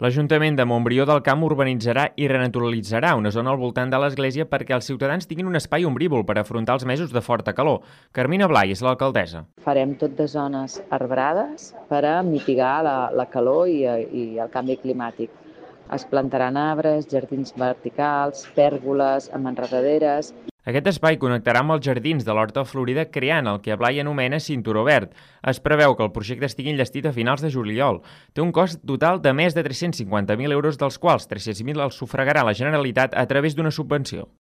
L'Ajuntament de Montbrió del Camp urbanitzarà i renaturalitzarà una zona al voltant de l'església perquè els ciutadans tinguin un espai ombrívol per afrontar els mesos de forta calor. Carmina Blai és l'alcaldessa. Farem tot de zones arbrades per a mitigar la calor i el canvi climàtic. Es plantaran arbres, jardins verticals, pèrgoles amb enredaderes. Aquest espai connectarà amb els jardins de l'Horta Florida creant el que Blai anomena Cinturó Verd. Es preveu que el projecte estigui enllestit a finals de juliol. Té un cost total de més de 350.000 euros, dels quals 300.000 els sufragarà la Generalitat a través d'una subvenció.